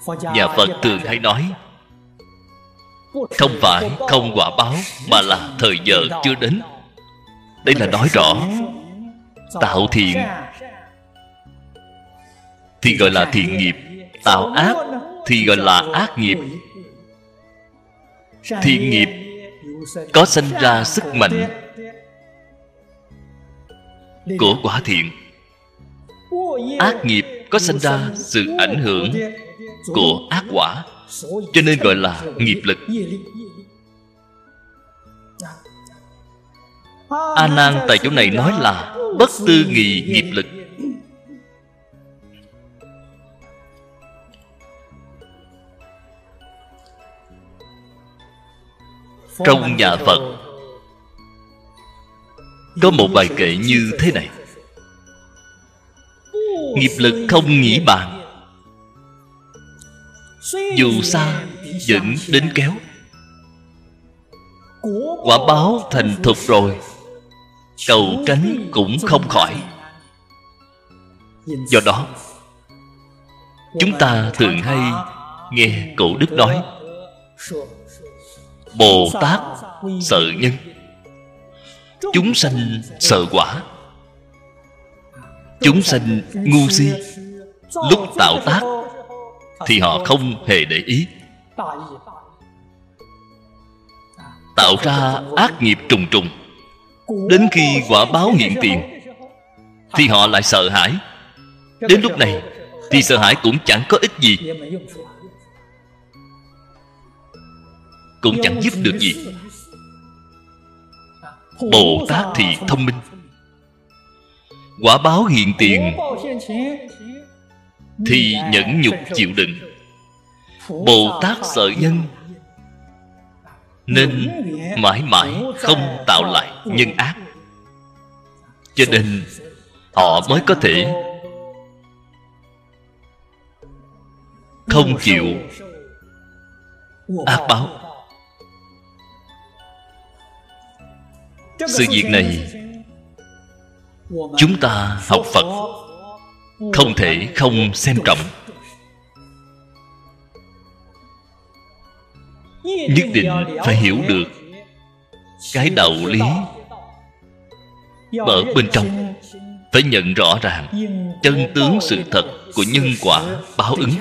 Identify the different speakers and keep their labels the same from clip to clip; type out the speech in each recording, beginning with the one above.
Speaker 1: Nhà Phật thường hay nói, không phải không quả báo, mà là thời giờ chưa đến. Đây là nói rõ tạo thiện thì gọi là thiện nghiệp, tạo ác thì gọi là ác nghiệp. Thiện nghiệp có sanh ra sức mạnh của quả thiện, ác nghiệp có sanh ra sự ảnh hưởng của ác quả, cho nên gọi là nghiệp lực. A Nan tại chỗ này nói là bất tư nghì nghiệp lực. Trong nhà Phật có một bài kệ như thế này: nghiệp lực không nghĩ bàn, dù xa vẫn đến kéo. Quả báo thành thục rồi, cầu tránh cũng không khỏi. Do đó chúng ta thường hay nghe cổ đức nói, Bồ Tát sợ nhân, chúng sanh sợ quả. Chúng sanh ngu si, lúc tạo tác thì họ không hề để ý, tạo ra ác nghiệp trùng trùng. Đến khi quả báo hiện tiền thì họ lại sợ hãi. Đến lúc này thì sợ hãi cũng chẳng có ích gì, cũng chẳng giúp được gì. Bồ Tát thì thông minh, quả báo hiện tiền thì nhẫn nhục chịu đựng. Bồ Tát sợ nhân nên mãi mãi không tạo lại nhân ác, cho nên họ mới có thể không chịu ác báo. Sự việc này chúng ta học Phật không thể không xem trọng, nhất định phải hiểu được cái đạo lý ở bên trong, phải nhận rõ ràng chân tướng sự thật của nhân quả báo ứng.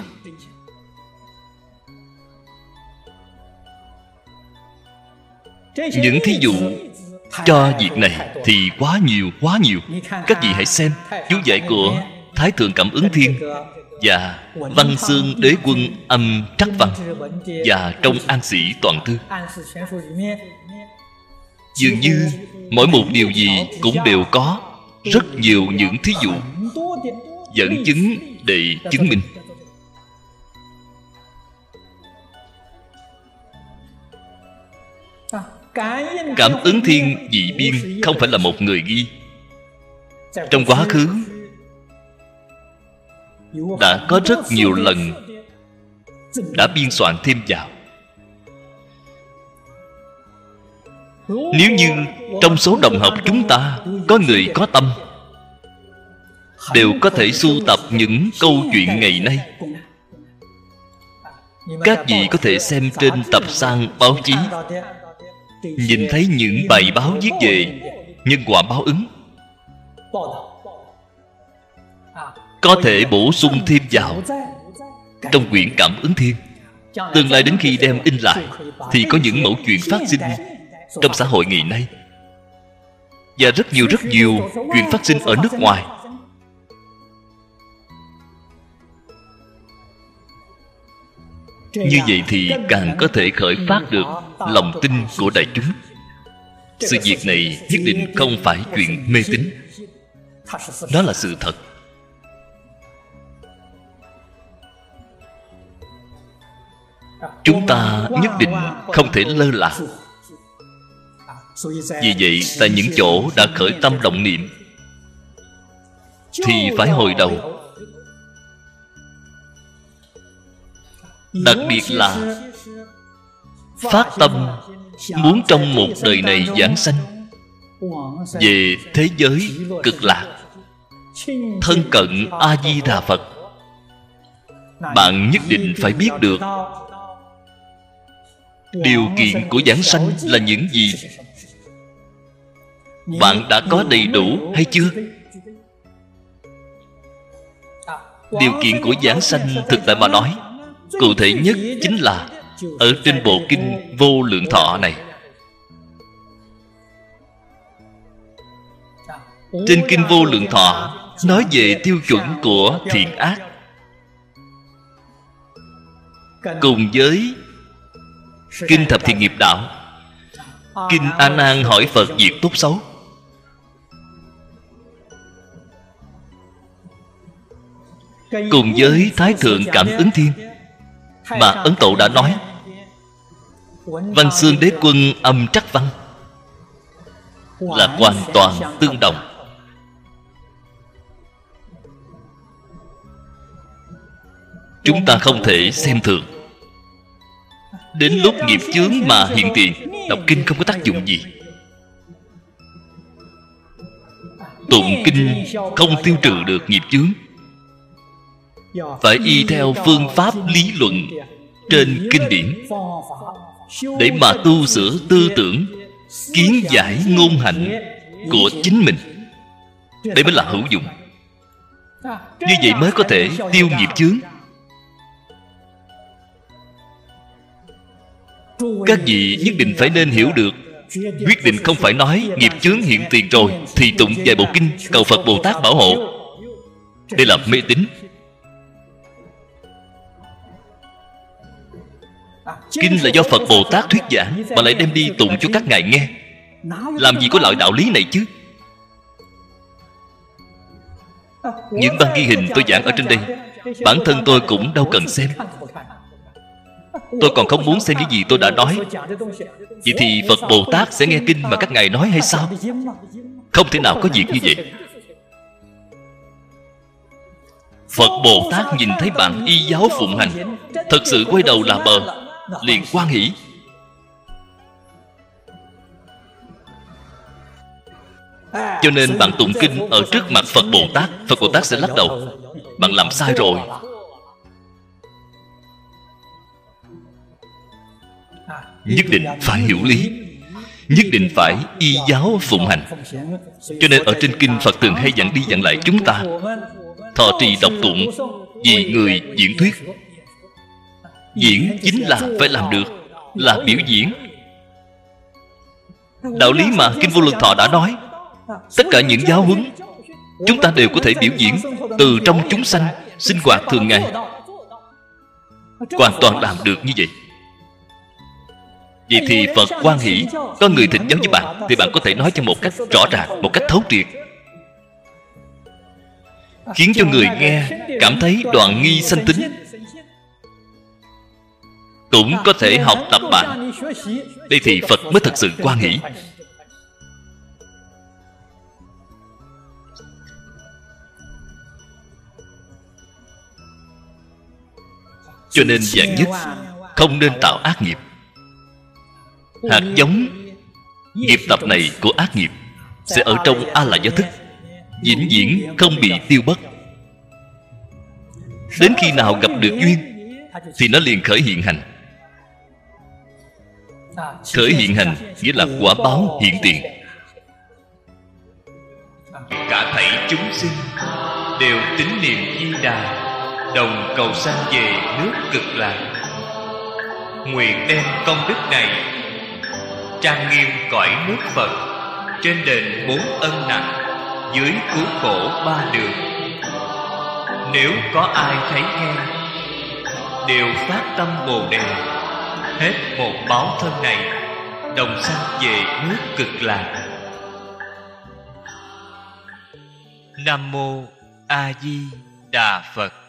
Speaker 1: Những thí dụ cho việc này thì quá nhiều. Các vị hãy xem chú giải của Thái Thượng Cảm Ứng Thiên và Văn Xương Đế Quân Âm Trắc Văn, và trong An Sĩ Toàn Thư. Dường như mỗi một điều gì cũng đều có rất nhiều những thí dụ dẫn chứng để chứng minh. Cảm Ứng Thiên dị biên không phải là một người ghi. Trong quá khứ đã có rất nhiều lần đã biên soạn thêm vào. Nếu như trong số đồng học chúng ta có người có tâm, đều có thể sưu tập những câu chuyện ngày nay. Các vị có thể xem trên tập san báo chí, nhìn thấy những bài báo viết về nhân quả báo ứng, có thể bổ sung thêm vào trong quyển Cảm Ứng Thiên. Tương lai đến khi đem in lại thì có những mẫu chuyện phát sinh trong xã hội ngày nay, và rất nhiều chuyện phát sinh ở nước ngoài. Như vậy thì càng có thể khởi phát được lòng tin của đại chúng. Sự việc này nhất định không phải chuyện mê tín, đó là sự thật. Chúng ta nhất định không thể lơ là. Vì vậy tại những chỗ đã khởi tâm động niệm thì phải hồi đầu. Đặc biệt là phát tâm muốn trong một đời này giảng sanh về thế giới cực lạc, thân cận A Di Đà Phật, bạn nhất định phải biết được điều kiện của giảng sanh là những gì. Bạn đã có đầy đủ hay chưa? Điều kiện của giảng sanh thực tại mà nói, cụ thể nhất chính là ở trên bộ kinh Vô Lượng Thọ này. Trên kinh Vô Lượng Thọ nói về tiêu chuẩn của thiện ác, cùng với kinh Thập Thiện Nghiệp Đạo, kinh A Nan hỏi Phật việc tốt xấu, cùng với Thái Thượng Cảm Ứng Thiên mà Ấn Tổ đã nói, Văn Xương Đế Quân Âm Trắc Văn là hoàn toàn tương đồng. Chúng ta không thể xem thường. Đến lúc nghiệp chướng mà hiện tiền, đọc kinh không có tác dụng gì. Tụng kinh không tiêu trừ được nghiệp chướng, phải y theo phương pháp lý luận trên kinh điển để mà tu sửa tư tưởng, kiến giải ngôn hạnh của chính mình. Đây mới là hữu dụng. Như vậy mới có thể tiêu nghiệp chướng. Các vị nhất định phải nên hiểu được, quyết định không phải nói nghiệp chướng hiện tiền rồi thì tụng vài bộ kinh cầu Phật Bồ Tát bảo hộ. Đây là mê tín. Kinh là do Phật Bồ Tát thuyết giảng, mà lại đem đi tụng cho các ngài nghe. Làm gì có loại đạo lý này chứ? Những băng ghi hình tôi giảng ở trên đây, bản thân tôi cũng đâu cần xem. Tôi còn không muốn xem những gì tôi đã nói. Vậy thì Phật Bồ Tát sẽ nghe kinh mà các ngài nói hay sao? Không thể nào có việc như vậy. Phật Bồ Tát nhìn thấy bạn y giáo phụng hành, thật sự quay đầu là bờ, liền hoan hỷ. Cho nên bạn tụng kinh ở trước mặt Phật Bồ Tát, Phật Bồ Tát sẽ lắc đầu: bạn làm sai rồi. Nhất định phải hiểu lý, nhất định phải y giáo phụng hành. Cho nên ở trên kinh Phật thường hay dặn đi dặn lại chúng ta thọ trì đọc tụng, vì người diễn thuyết. Diễn chính là phải làm được, là biểu diễn. Đạo lý mà kinh Vô Lượng Thọ đã nói, tất cả những giáo huấn chúng ta đều có thể biểu diễn từ trong chúng sanh sinh hoạt thường ngày, hoàn toàn làm được như vậy. Vậy thì Phật hoan hỷ có người thỉnh giáo với bạn, thì bạn có thể nói cho một cách rõ ràng, một cách thấu triệt, khiến cho người nghe cảm thấy đoạn nghi sanh tính, cũng có thể học tập bạn. Đây thì Phật mới thật sự hoan hỷ. Cho nên vạn nhất không nên tạo ác nghiệp. Hạt giống nghiệp tập này của ác nghiệp sẽ ở trong A La Gia Thức, vĩnh viễn không bị tiêu bất. Đến khi nào gặp được duyên thì nó liền khởi hiện hành. Khởi hiện hành nghĩa là quả báo hiện tiền. Cả thảy chúng sinh đều tín niệm Di Đà, đồng cầu sanh về nước Cực Lạc. Nguyện đem công đức này trang nghiêm cõi nước Phật, trên đền 4 ân nặng, dưới cứu khổ 3 đường. Nếu có ai thấy nghe, đều phát tâm Bồ Đề, hết một báo thân này, đồng sanh về nước Cực Lạc. Nam Mô A Di Đà Phật.